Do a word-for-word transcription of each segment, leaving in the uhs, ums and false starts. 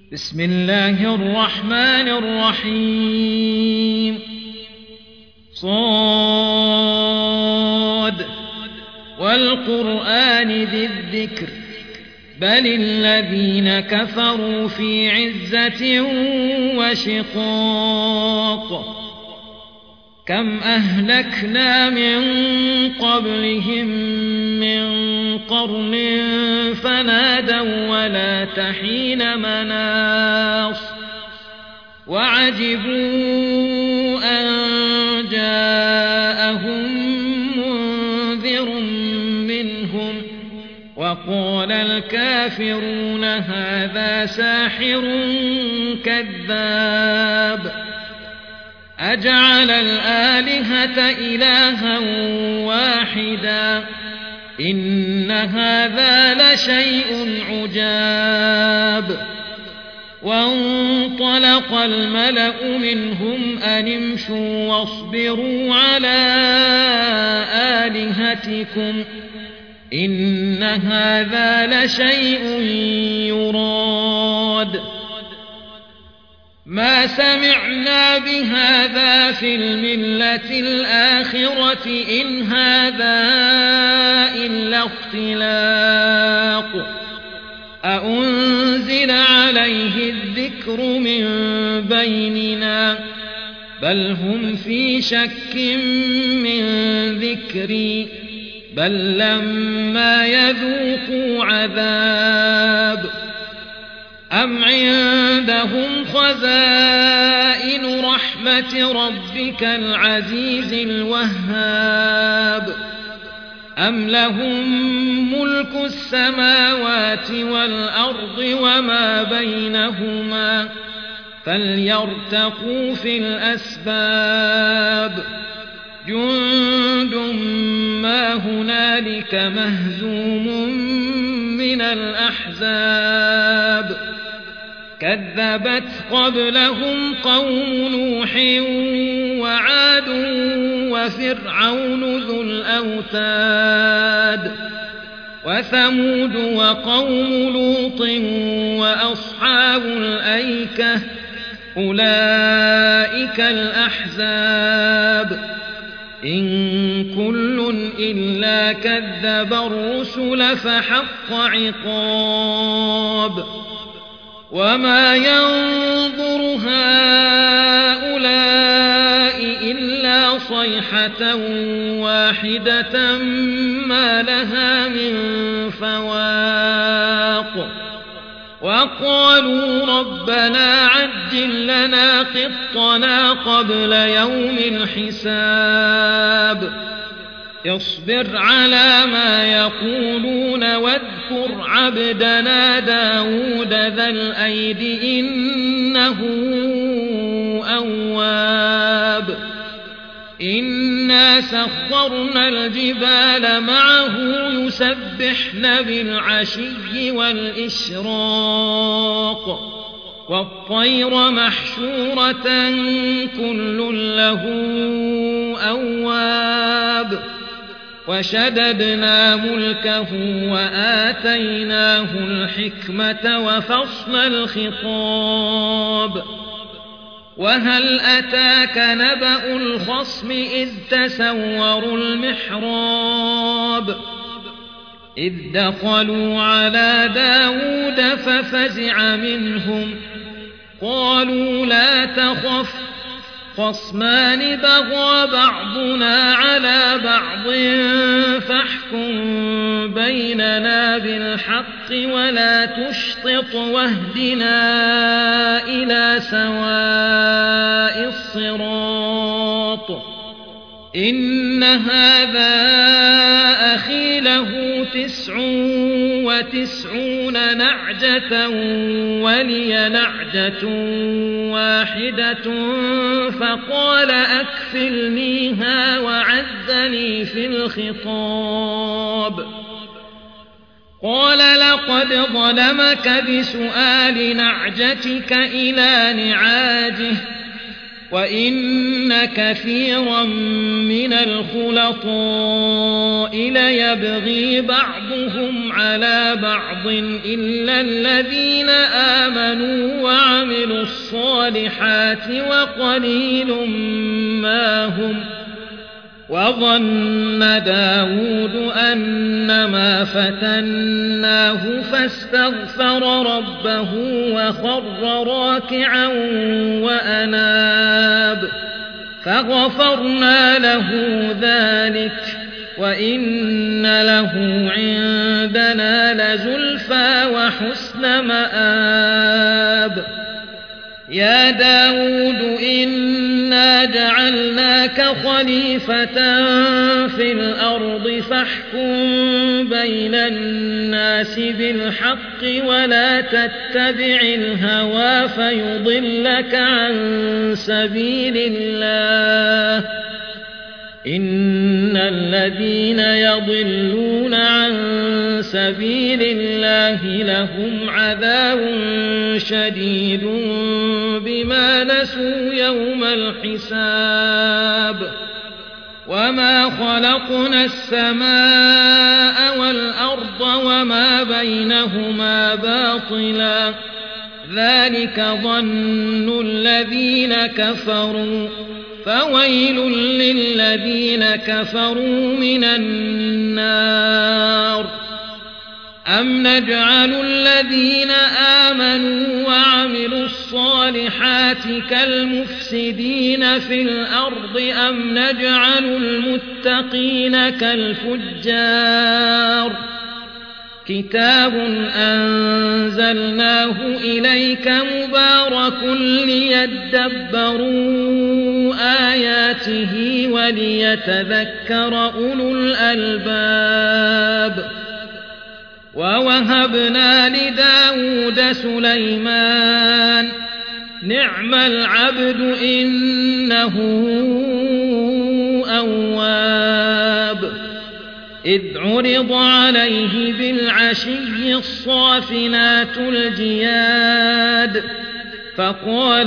بسم الله الرحمن الرحيم صاد والقرآن ذي الذكر بل الذين كفروا في عزة وشقاق كم أهلكنا من قبلهم من قرن فنادوا ولا تحين مناص وعجبوا أن جاءهم منذر منهم وقال الكافرون هذا ساحر كذاب أجعل الآلهة إلها واحدا إن هذا لشيء عجاب وانطلق الملأ منهم أن امشوا واصبروا على آلهتكم إن هذا لشيء يراد ما سمعنا بهذا في الملة الآخرة إن هذا إلا اختلاق أأنزل عليه الذكر من بيننا بل هم في شك من ذكري بل لما يذوقوا عذاب أم عندهم خزائن رحمة ربك العزيز الوهاب أم لهم ملك السماوات والأرض وما بينهما فليرتقوا في الأسباب جند ما هنالك مهزوم من الأحزاب كذبت قبلهم قوم نوح وعاد وفرعون ذو الأوتاد وثمود وقوم لوط وأصحاب الأيكة أولئك الأحزاب إن كل إلا كذب الرسل فحق عقاب وما ينظر هؤلاء إلا صيحة واحدة ما لها من فواق وقالوا ربنا عجل لنا قطنا قبل يوم الحساب اصبر على ما يقولون واذكر عبدنا داود ذا الأيد إنه أواب إنا سخرنا الجبال معه يسبحن بالعشي والإشراق والطير محشورة كل له أواب وشددنا ملكه وآتيناه الحكمة وفصل الخطاب وهل أتاك نبأ الخصم إذ تسوروا المحراب إذ دخلوا على داود ففزع منهم قالوا لا تخف خصمان بغى بعضنا على بعض فاحكم بيننا بالحق ولا تشطط واهدنا إلى سواء الصراط إن هذا أخي له تسع وتسعون نعجة ولي نعجة واحدة فقال أكفلنيها وعزني في الخطاب قال لقد ظلمك بسؤال نعجتك إلى نعاجه وإن كثيرا من الخلطاء ليبغي بعضهم على بعض إلا الذين آمنوا وعملوا الصالحات وقليل ما هم. وظن داود أنما فتناه فاستغفر ربه وخر راكعا وأناب فغفرنا له ذلك وإن له عندنا لزلفى وحسن مآب. يا داود إنا جعلناك خليفة في الأرض فاحكم بين الناس بالحق ولا تتبع الهوى فيضلك عن سبيل الله. إن الذين يضلون عن سبيل الله لهم عذاب شديد بما نسوا يوم الحساب. وما خلقنا السماء والأرض وما بينهما باطلا ذلك ظن الذين كفروا فويل للذين كفروا من النار. أم نجعل الذين آمنوا وعملوا الصالحات كالمفسدين في الأرض أم نجعل المتقين كالفجار. كتاب أنزلناه إليك مبارك ليدبروا آياته وليتذكر أولو الألباب. ووهبنا لداود سليمان نعم العبد إنه أواب. إذ عرض عليه بالعشي الصافنات الجياد فقال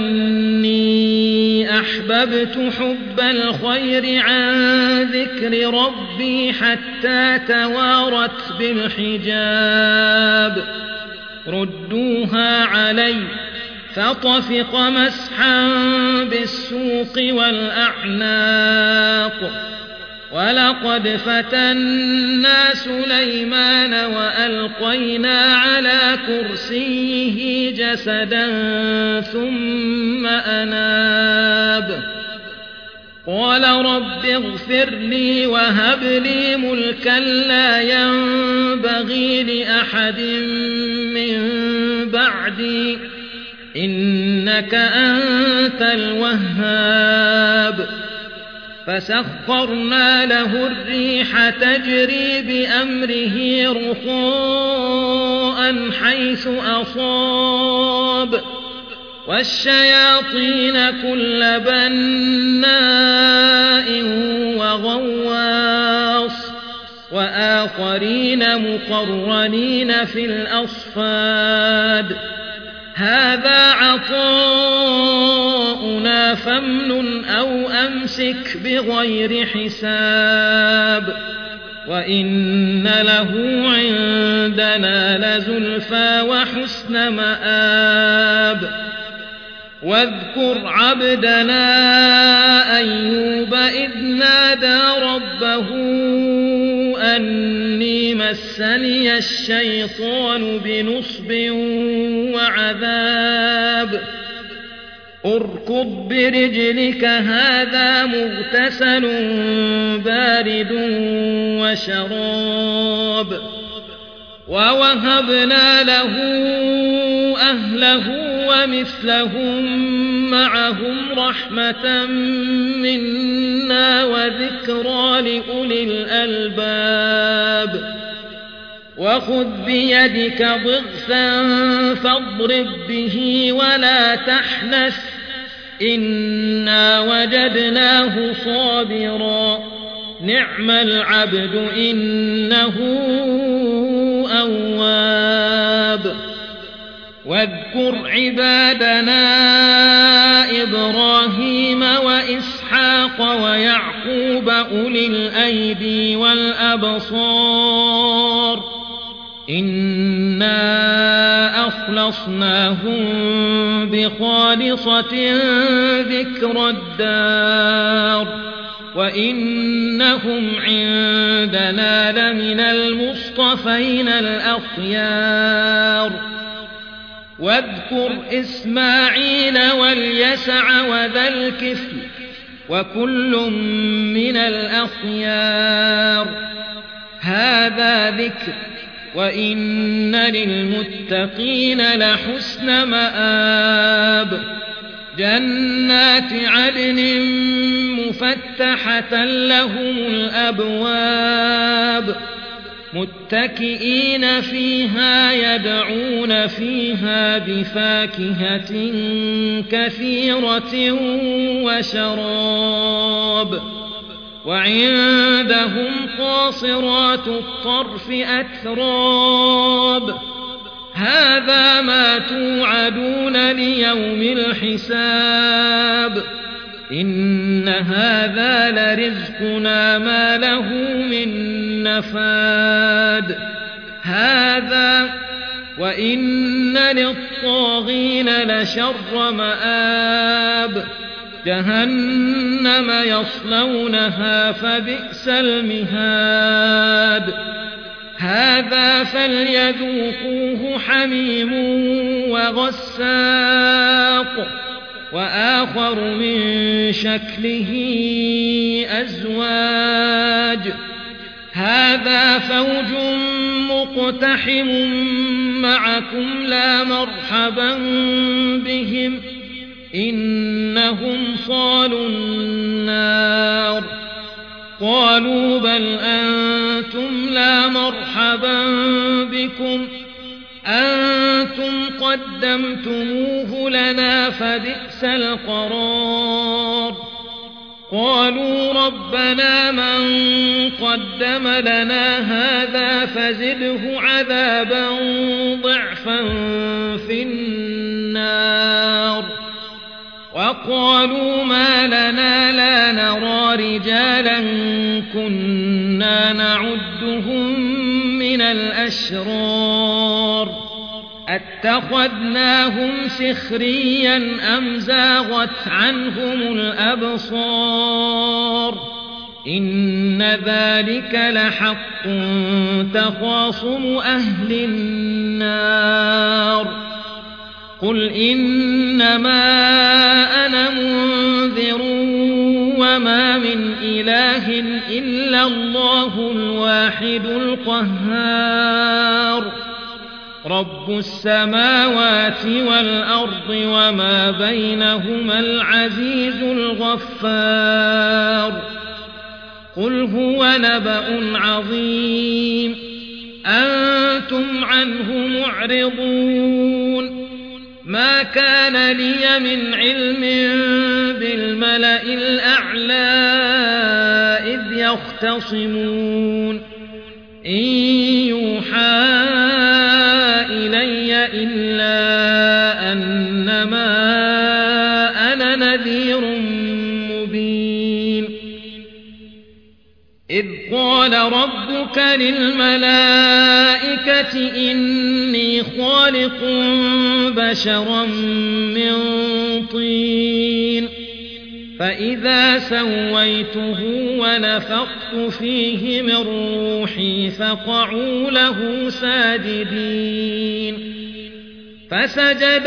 إني أحببت حب الخير عن ذكر ربي حتى توارت بالحجاب. ردوها علي فطفق مسحا بالسوق والأعناق. ولقد فتنا سليمان وألقينا على كرسيه جسدا ثم أناب. قال رب اغفر لي وهب لي ملكا لا ينبغي لأحد من بعدي إنك أنت الوهاب. فسخرنا له الريح تجري بأمره رخاء حيث أصاب والشياطين كل بناء وغواص وآخرين مقرنين في الأصفاد. هذا عطاؤنا فامنن أو أمسك بغير حساب. وإن له عندنا لزلفى وحسن مآب. واذكر عبدنا أيوب إذ نادى ربه أني مسني الشيطان بنصب وعذاب. اركض برجلك هذا مغتسل بارد وشراب. ووهبنا له أهله ومثلهم معهم رحمة منا وذكرى لأولي الألباب. وخذ بيدك ضغثا فاضرب به ولا تحنث إنا وجدناه صابرا نعم العبد إنه أواب. واذكر عبادنا إبراهيم وإسحاق ويعقوب أولي الأيدي والأبصار إنا أخلصناهم بخالصة ذكر الدار وإنهم عندنا لمن المصطفين الأخيار واذكر إسماعيل واليسع وذا الكفل وكل من الأخيار هذا ذكر وإن للمتقين لحسن مآب جنات عدن مفتحة لهم الأبواب متكئين فيها يدعون فيها بفاكهة كثيرة وشراب وعندهم قاصرات الطرف أتراب هذا ما توعدون ليوم الحساب إن هذا لرزقنا ما له من نفاد هذا وإن للطاغين لشر مآب جهنم يصلونها فبئس المهاد هذا فليذوقوه حميم وغساق وآخر من شكله أزواج هذا فوج مقتحم معكم لا مرحبا بهم إنهم صالوا النار قالوا بل أنتم لا مرحبا بكم أنتم قدمتموه لنا فبئس القرار قالوا ربنا من قدم لنا هذا فزده عذابا ضعفا في النار وقالوا ما لنا لا نرى رجالا كنا نعدهم من الأشرار اتخذناهم سخريا أم زاغت عنهم الأبصار إن ذلك لحق تخاصم أهل النار قل إنما أنا منذر وما من إله إلا الله الواحد القهار رب السماوات والأرض وما بينهما العزيز الغفار قل هو نبأ عظيم أنتم عنه معرضون ما كان لي من علم بالملأ الأعلى إذ يختصمون إن يوحى إلي إلا أنما أنا نذير مبين إذ قال ربك للملائكة إني خالق بشرا من طين فإذا سويته ونفخت فيه من روحي فقعوا له ساجدين فسجد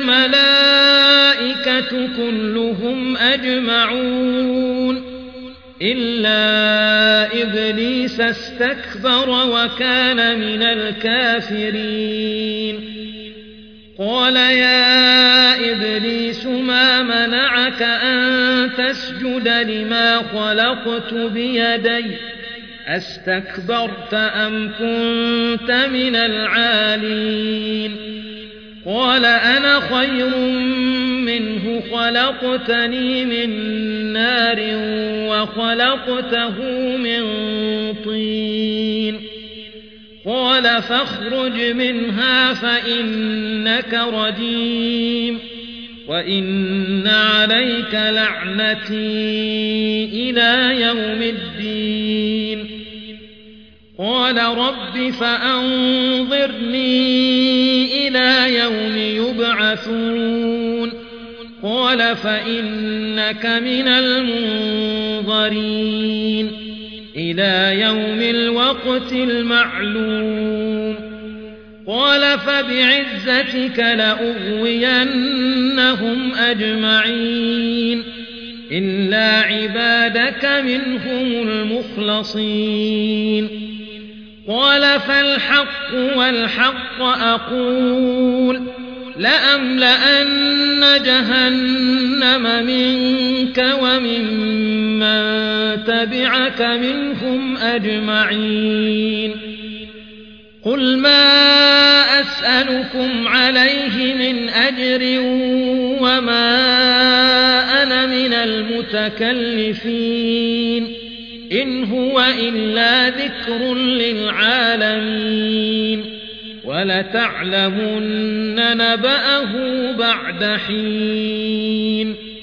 الملائكة كلهم أجمعون إلا إبليس استكبر وكان من الكافرين قال يا إبليس ما منعك أن تسجد لما خلقت بيدي أستكبرت أم كنت من العالين قال أنا خير منه خلقتني من نار وخلقته من طين قال فاخرج منها فإنك رجيم وإن عليك لعنتي إلى يوم الدين قال رب فأنظرني إلى يوم يبعثون قال فإنك من المنظرين إلى يوم الوقت المعلوم قال فبعزتك لأغوينهم أجمعين إلا عبادك منهم المخلصين قال فالحق والحق أقول لأملأن جهنم منك وممن تبعك منهم أجمعين قل ما أسألكم عليه من أجر وما أنا من المتكلفين إن هو إلا ذكر للعالمين ولتعلمن نبأه بعد حين